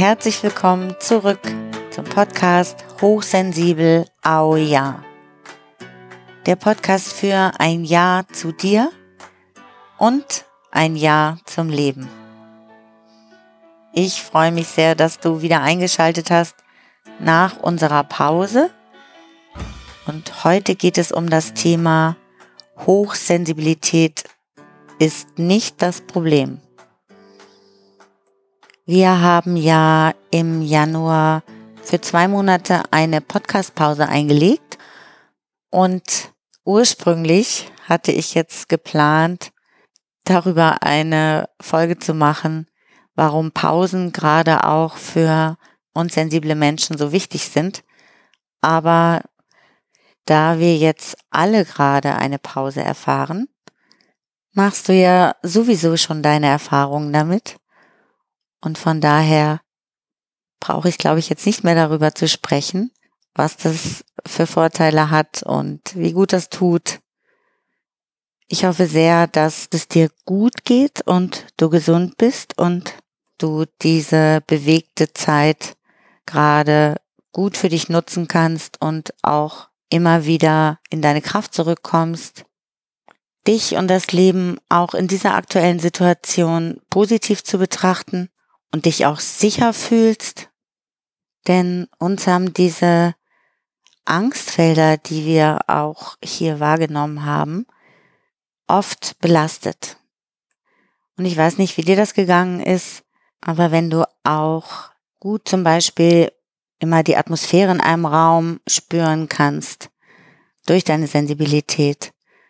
herzlich willkommen zurück zum Podcast Hochsensibel, au ja. Der Podcast für ein Ja zu dir und ein Ja zum Leben. Ich freue mich sehr, dass du wieder eingeschaltet hast nach unserer Pause. Und heute geht es um das Thema Hochsensibilität ist nicht das Problem. Wir haben ja im Januar für 2 Monate eine Podcast-Pause eingelegt und ursprünglich hatte ich jetzt geplant, darüber eine Folge zu machen, warum Pausen gerade auch für uns sensible Menschen so wichtig sind. Aber da wir jetzt alle gerade eine Pause erfahren, machst du ja sowieso schon deine Erfahrungen damit. Und von daher brauche ich, glaube ich, jetzt nicht mehr darüber zu sprechen, was das für Vorteile hat und wie gut das tut. Ich hoffe sehr, dass es dir gut geht und du gesund bist und du diese bewegte Zeit gerade gut für dich nutzen kannst und auch immer wieder in deine Kraft zurückkommst, dich und das Leben auch in dieser aktuellen Situation positiv zu betrachten und dich auch sicher fühlst, denn uns haben diese Angstfelder, die wir auch hier wahrgenommen haben, oft belastet. Und ich weiß nicht, wie dir das gegangen ist, aber wenn du auch gut zum Beispiel immer die Atmosphäre in einem Raum spüren kannst, durch deine Sensibilität,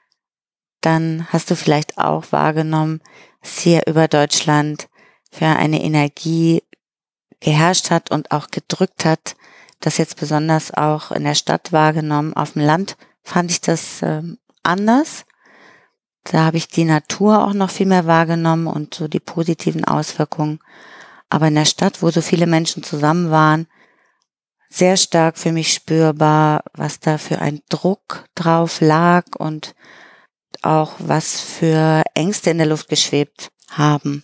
dann hast du vielleicht auch wahrgenommen, dass hier über Deutschland für eine Energie geherrscht hat und auch gedrückt hat, das jetzt besonders auch in der Stadt wahrgenommen. Auf dem Land fand ich das anders. Da habe ich die Natur auch noch viel mehr wahrgenommen und so die positiven Auswirkungen. Aber in der Stadt, wo so viele Menschen zusammen waren, sehr stark für mich spürbar, was da für ein Druck drauf lag und auch was für Ängste in der Luft geschwebt haben.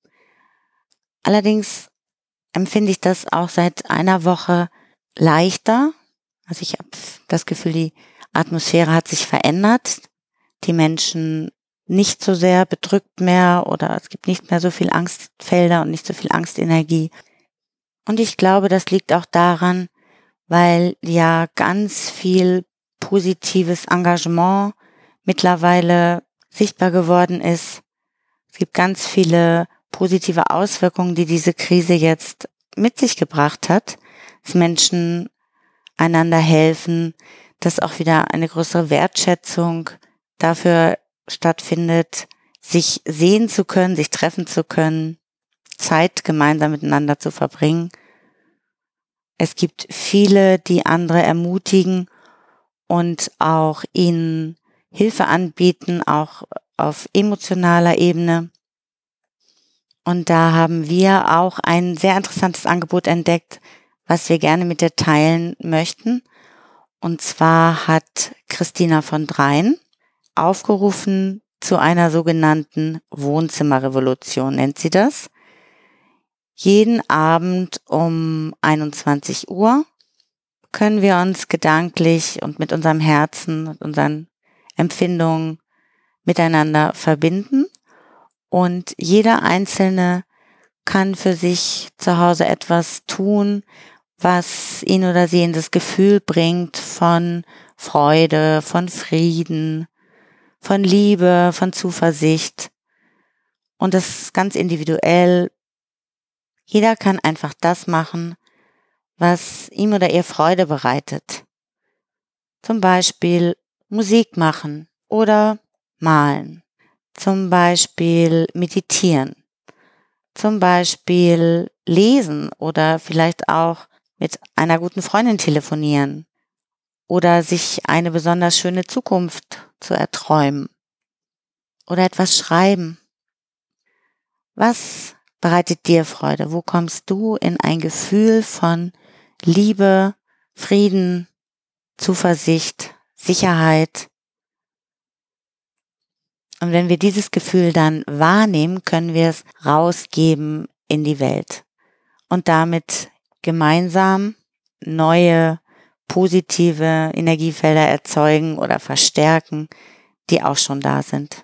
Allerdings empfinde ich das auch seit einer Woche leichter. Also ich habe das Gefühl, die Atmosphäre hat sich verändert. Die Menschen nicht so sehr bedrückt mehr oder es gibt nicht mehr so viel Angstfelder und nicht so viel Angstenergie. Und ich glaube, das liegt auch daran, weil ja ganz viel positives Engagement mittlerweile sichtbar geworden ist. Es gibt ganz viele positive Auswirkungen, die diese Krise jetzt mit sich gebracht hat, dass Menschen einander helfen, dass auch wieder eine größere Wertschätzung dafür stattfindet, sich sehen zu können, sich treffen zu können, Zeit gemeinsam miteinander zu verbringen. Es gibt viele, die andere ermutigen und auch ihnen Hilfe anbieten, auch auf emotionaler Ebene. Und da haben wir auch ein sehr interessantes Angebot entdeckt, was wir gerne mit dir teilen möchten. Und zwar hat Christina von Dreien aufgerufen zu einer sogenannten Wohnzimmerrevolution, nennt sie das. Jeden Abend um 21 Uhr können wir uns gedanklich und mit unserem Herzen und unseren Empfindungen miteinander verbinden. Und jeder Einzelne kann für sich zu Hause etwas tun, was ihn oder sie in das Gefühl bringt von Freude, von Frieden, von Liebe, von Zuversicht. Und das ist ganz individuell. Jeder kann einfach das machen, was ihm oder ihr Freude bereitet. Zum Beispiel Musik machen oder malen. Zum Beispiel meditieren. Zum Beispiel lesen oder vielleicht auch mit einer guten Freundin telefonieren. Oder sich eine besonders schöne Zukunft zu erträumen. Oder etwas schreiben. Was bereitet dir Freude? Wo kommst du in ein Gefühl von Liebe, Frieden, Zuversicht, Sicherheit? Und wenn wir dieses Gefühl dann wahrnehmen, können wir es rausgeben in die Welt. und damit gemeinsam neue positive Energiefelder erzeugen oder verstärken, die auch schon da sind.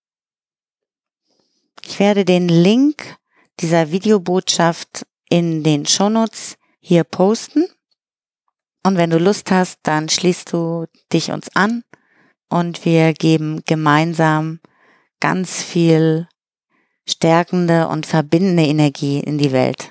Ich werde den Link dieser Videobotschaft in den Shownotes hier posten. Und wenn du Lust hast, dann schließt du dich uns an und wir geben gemeinsam ganz viel stärkende und verbindende Energie in die Welt.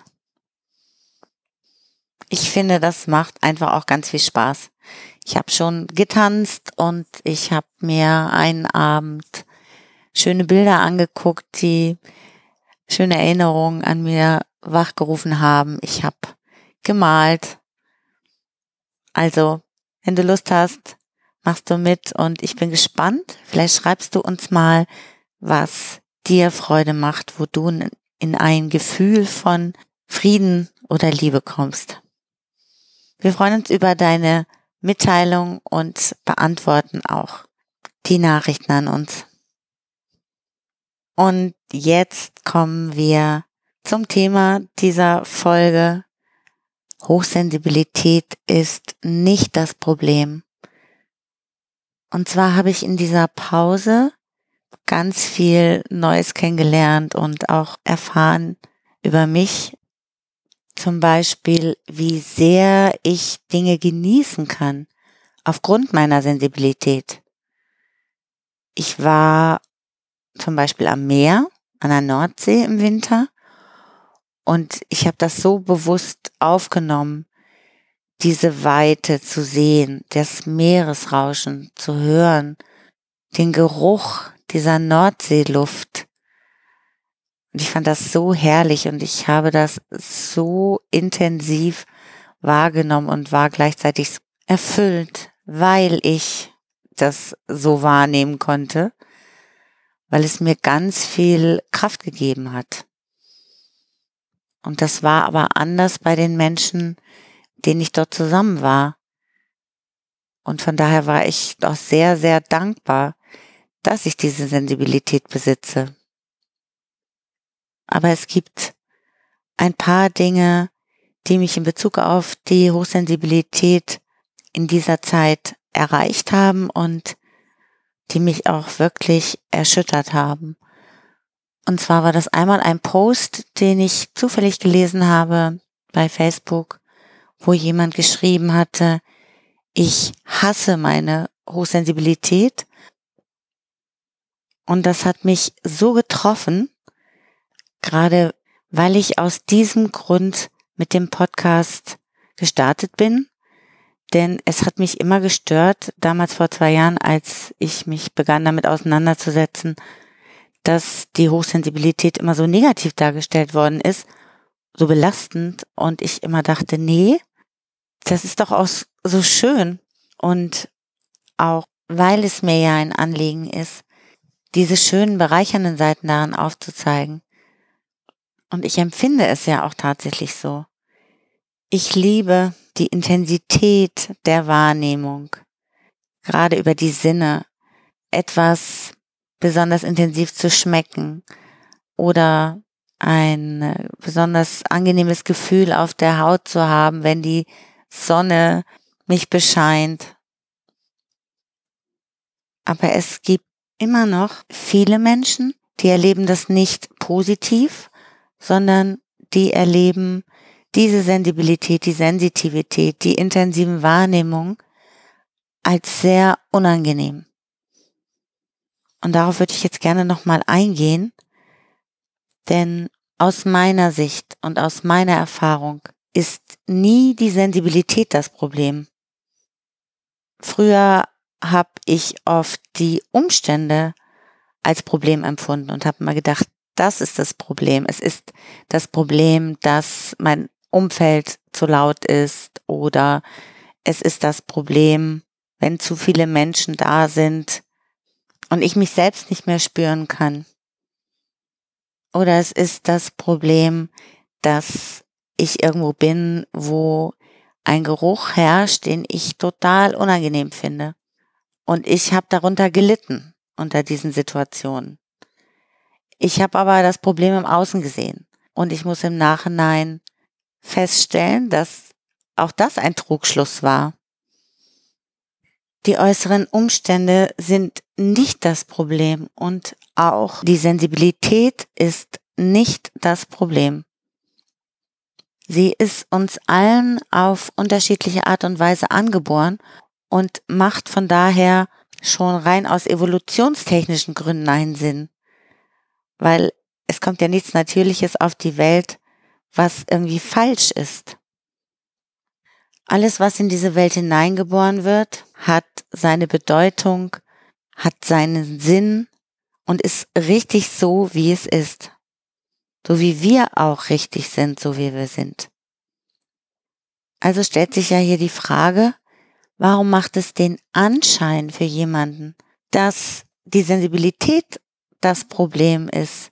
Ich finde, das macht einfach auch ganz viel Spaß. Ich habe schon getanzt und ich habe mir einen Abend schöne Bilder angeguckt, die schöne Erinnerungen an mir wachgerufen haben. Ich habe gemalt. Also, wenn du Lust hast, machst du mit und ich bin gespannt. Vielleicht schreibst du uns mal, was dir Freude macht, wo du in ein Gefühl von Frieden oder Liebe kommst. Wir freuen uns über deine Mitteilung und beantworten auch die Nachrichten an uns. Und jetzt kommen wir zum Thema dieser Folge. Hochsensibilität ist nicht das Problem. Und zwar habe ich in dieser Pause ganz viel Neues kennengelernt und auch erfahren über mich. Zum Beispiel, wie sehr ich Dinge genießen kann aufgrund meiner Sensibilität. Ich war zum Beispiel am Meer, an der Nordsee im Winter und ich habe das so bewusst aufgenommen, diese Weite zu sehen, das Meeresrauschen zu hören, den Geruch dieser Nordseeluft. Und ich fand das so herrlich und ich habe das so intensiv wahrgenommen und war gleichzeitig erfüllt, weil ich das so wahrnehmen konnte, weil es mir ganz viel Kraft gegeben hat. Und das war aber anders bei den Menschen, denen ich dort zusammen war. Und von daher war ich auch sehr, sehr dankbar, dass ich diese Sensibilität besitze. Aber es gibt ein paar Dinge, die mich in Bezug auf die Hochsensibilität in dieser Zeit erreicht haben und die mich auch wirklich erschüttert haben. Und zwar war das einmal ein Post, den ich zufällig gelesen habe bei Facebook, wo jemand geschrieben hatte, ich hasse meine Hochsensibilität. Und das hat mich so getroffen, gerade weil ich aus diesem Grund mit dem Podcast gestartet bin. Denn es hat mich immer gestört, damals vor 2 Jahren, als ich mich begann damit auseinanderzusetzen, dass die Hochsensibilität immer so negativ dargestellt worden ist, so belastend. Und ich immer dachte, nee, das ist doch auch so schön. Und auch weil es mir ja ein Anliegen ist, diese schönen, bereichernden Seiten daran aufzuzeigen. Und ich empfinde es ja auch tatsächlich so. Ich liebe die Intensität der Wahrnehmung, gerade über die Sinne, etwas besonders intensiv zu schmecken oder ein besonders angenehmes Gefühl auf der Haut zu haben, wenn die Sonne mich bescheint. Aber es gibt immer noch viele Menschen, die erleben das nicht positiv, sondern die erleben diese Sensibilität, die Sensitivität, die intensiven Wahrnehmungen als sehr unangenehm. Und darauf würde ich jetzt gerne nochmal eingehen, denn aus meiner Sicht und aus meiner Erfahrung ist nie die Sensibilität das Problem. Früher habe ich oft die Umstände als Problem empfunden und habe mal gedacht, das ist das Problem. Es ist das Problem, dass mein Umfeld zu laut ist oder es ist das Problem, wenn zu viele Menschen da sind und ich mich selbst nicht mehr spüren kann. Oder es ist das Problem, dass ich irgendwo bin, wo ein Geruch herrscht, den ich total unangenehm finde. Und ich habe darunter gelitten, unter diesen Situationen. Ich habe aber das Problem im Außen gesehen. Und ich muss im Nachhinein feststellen, dass auch das ein Trugschluss war. Die äußeren Umstände sind nicht das Problem und auch die Sensibilität ist nicht das Problem. Sie ist uns allen auf unterschiedliche Art und Weise angeboren und macht von daher schon rein aus evolutionstechnischen Gründen einen Sinn. Weil es kommt ja nichts Natürliches auf die Welt, was irgendwie falsch ist. Alles, was in diese Welt hineingeboren wird, hat seine Bedeutung, hat seinen Sinn und ist richtig so, wie es ist. So wie wir auch richtig sind, so wie wir sind. Also stellt sich ja hier die Frage, warum macht es den Anschein für jemanden, dass die Sensibilität das Problem ist?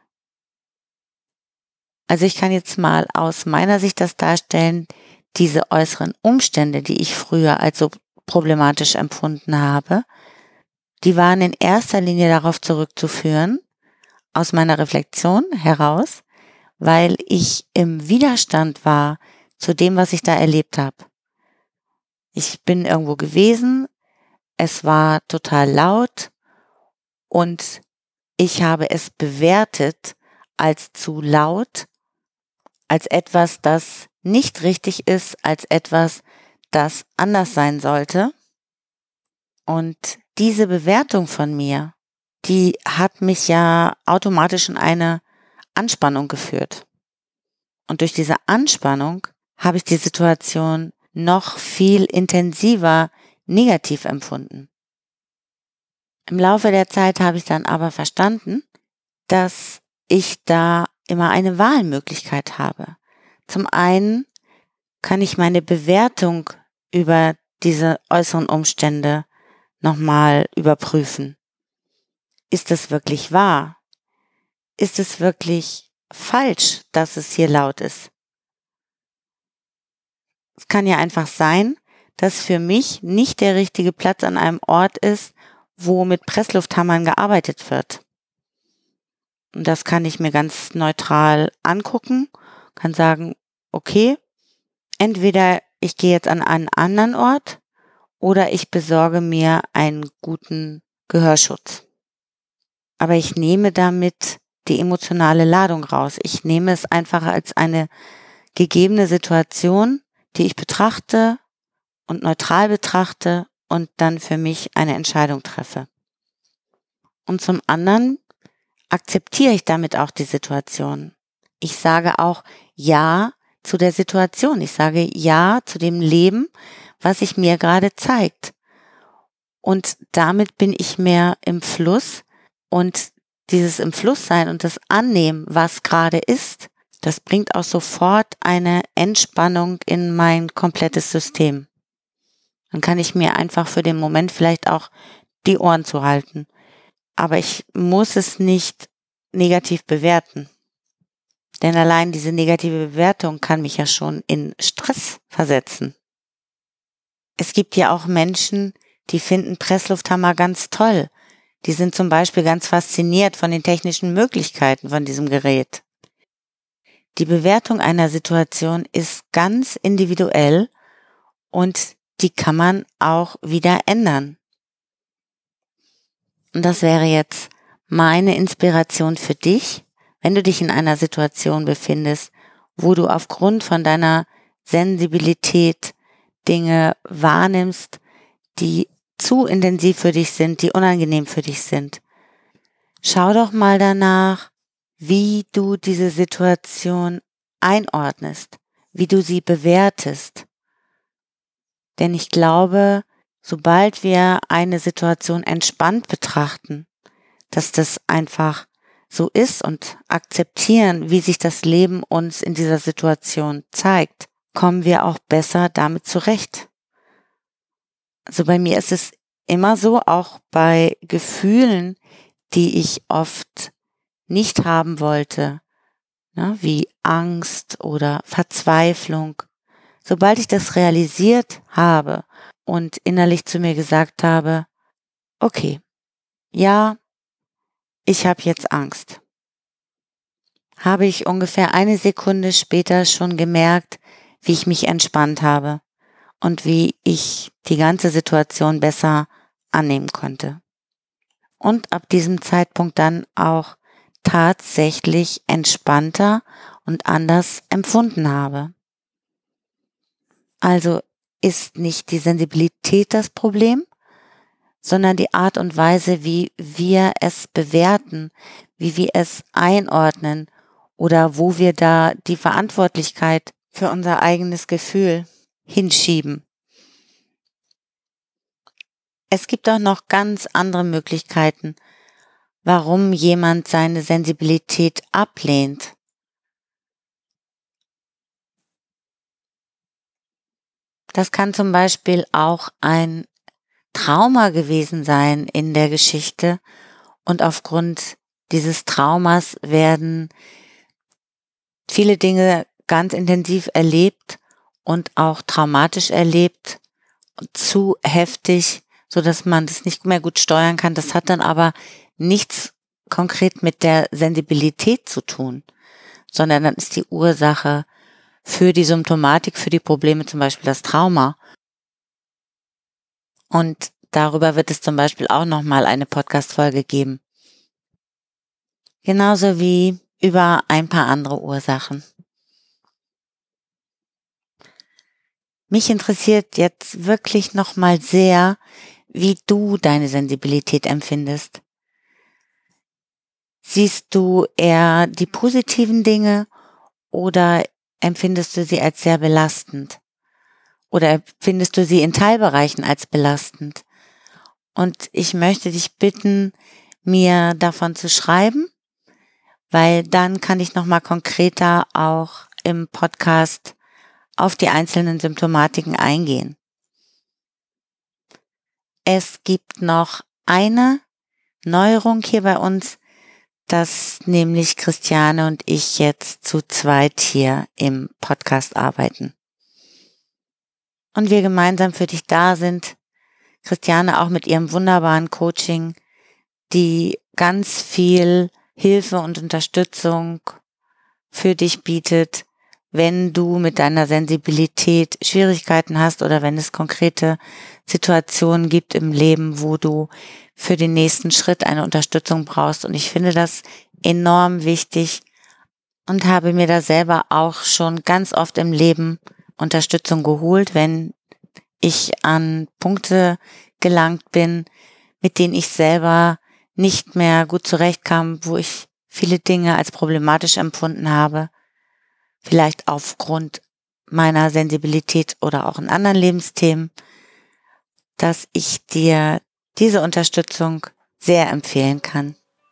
Also ich kann jetzt mal aus meiner Sicht das darstellen, diese äußeren Umstände, die ich früher als so problematisch empfunden habe, die waren in erster Linie darauf zurückzuführen, aus meiner Reflexion heraus, weil ich im Widerstand war zu dem, was ich da erlebt habe. Ich bin irgendwo gewesen, es war total laut und ich habe es bewertet als zu laut, als etwas, das nicht richtig ist, als etwas, das anders sein sollte. Und diese Bewertung von mir, die hat mich ja automatisch in eine Anspannung geführt. Und durch diese Anspannung habe ich die Situation noch viel intensiver negativ empfunden. Im Laufe der Zeit habe ich dann aber verstanden, dass ich da immer eine Wahlmöglichkeit habe. Zum einen kann ich meine Bewertung über diese äußeren Umstände nochmal überprüfen. Ist es wirklich wahr? Ist es wirklich falsch, dass es hier laut ist? Es kann ja einfach sein, dass für mich nicht der richtige Platz an einem Ort ist, wo mit Presslufthammern gearbeitet wird. Und das kann ich mir ganz neutral angucken, kann sagen, okay, entweder ich gehe jetzt an einen anderen Ort oder ich besorge mir einen guten Gehörschutz. Aber ich nehme damit die emotionale Ladung raus. Ich nehme es einfach als eine gegebene Situation, die ich betrachte und neutral betrachte und dann für mich eine Entscheidung treffe. Und zum anderen akzeptiere ich damit auch die Situation. Ich sage auch Ja zu der Situation. Ich sage Ja zu dem Leben, was sich mir gerade zeigt. Und damit bin ich mehr im Fluss und dieses im Fluss sein und das Annehmen, was gerade ist, das bringt auch sofort eine Entspannung in mein komplettes System. Dann kann ich mir einfach für den Moment vielleicht auch die Ohren zuhalten. Aber ich muss es nicht negativ bewerten. Denn allein diese negative Bewertung kann mich ja schon in Stress versetzen. Es gibt ja auch Menschen, die finden Presslufthammer ganz toll. Die sind zum Beispiel ganz fasziniert von den technischen Möglichkeiten von diesem Gerät. Die Bewertung einer Situation ist ganz individuell und die kann man auch wieder ändern. Und das wäre jetzt meine Inspiration für dich, wenn du dich in einer Situation befindest, wo du aufgrund von deiner Sensibilität Dinge wahrnimmst, die zu intensiv für dich sind, die unangenehm für dich sind. Schau doch mal danach, wie du diese Situation einordnest, wie du sie bewertest. Denn ich glaube, sobald wir eine Situation entspannt betrachten, dass das einfach so ist und akzeptieren, wie sich das Leben uns in dieser Situation zeigt, kommen wir auch besser damit zurecht. Also bei mir ist es immer so, auch bei Gefühlen, die ich oft nicht haben wollte, ne, wie Angst oder Verzweiflung. Sobald ich das realisiert habe und innerlich zu mir gesagt habe, okay, ja, ich habe jetzt Angst. habe ich ungefähr eine Sekunde später schon gemerkt, wie ich mich entspannt habe und wie ich die ganze Situation besser annehmen konnte. Und ab diesem Zeitpunkt dann auch tatsächlich entspannter und anders empfunden habe. Also ist nicht die Sensibilität das Problem, sondern die Art und Weise, wie wir es bewerten, wie wir es einordnen oder wo wir da die Verantwortlichkeit für unser eigenes Gefühl hinschieben. Es gibt auch noch ganz andere Möglichkeiten, warum jemand seine Sensibilität ablehnt. Das kann zum Beispiel auch ein Trauma gewesen sein in der Geschichte und aufgrund dieses Traumas werden viele Dinge ganz intensiv erlebt und auch traumatisch erlebt, zu heftig, so dass man das nicht mehr gut steuern kann. Das hat dann aber nichts konkret mit der Sensibilität zu tun, sondern dann ist die Ursache für die Symptomatik, für die Probleme zum Beispiel das Trauma. Und darüber wird es zum Beispiel auch nochmal eine Podcast-Folge geben. Genauso wie über ein paar andere Ursachen. Mich interessiert jetzt wirklich nochmal sehr, wie du deine Sensibilität empfindest. Siehst du eher die positiven Dinge oder empfindest du sie als sehr belastend? Oder empfindest du sie in Teilbereichen als belastend? Und ich möchte dich bitten, mir davon zu schreiben, weil dann kann ich nochmal konkreter auch im Podcast auf die einzelnen Symptomatiken eingehen. Es gibt noch eine Neuerung hier bei uns, dass nämlich Christiane und ich jetzt zu zweit hier im Podcast arbeiten. Und wir gemeinsam für dich da sind. Christiane auch mit ihrem wunderbaren Coaching, die ganz viel Hilfe und Unterstützung für dich bietet, wenn du mit deiner Sensibilität Schwierigkeiten hast oder wenn es konkrete Situationen gibt im Leben, wo du für den nächsten Schritt eine Unterstützung brauchst. Und ich finde das enorm wichtig und habe mir da selber auch schon ganz oft im Leben Unterstützung geholt, wenn ich an Punkte gelangt bin, mit denen ich selber nicht mehr gut zurechtkam, wo ich viele Dinge als problematisch empfunden habe, vielleicht aufgrund meiner Sensibilität oder auch in anderen Lebensthemen, dass ich dir diese Unterstützung sehr empfehlen kann.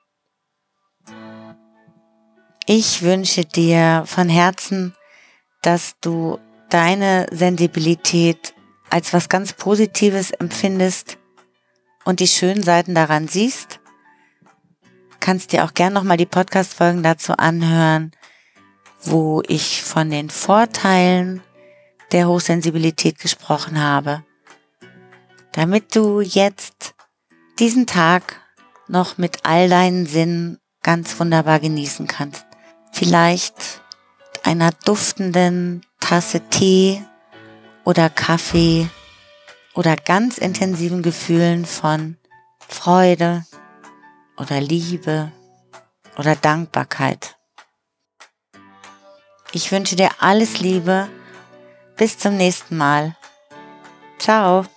Ich wünsche dir von Herzen, dass du deine Sensibilität als was ganz Positives empfindest und die schönen Seiten daran siehst. Kannst dir auch gern nochmal die Podcast-Folgen dazu anhören, wo ich von den Vorteilen der Hochsensibilität gesprochen habe, damit du jetzt diesen Tag noch mit all deinen Sinnen ganz wunderbar genießen kannst. Vielleicht mit einer duftenden Tasse Tee oder Kaffee oder ganz intensiven Gefühlen von Freude oder Liebe oder Dankbarkeit. Ich wünsche dir alles Liebe. Bis zum nächsten Mal. Ciao.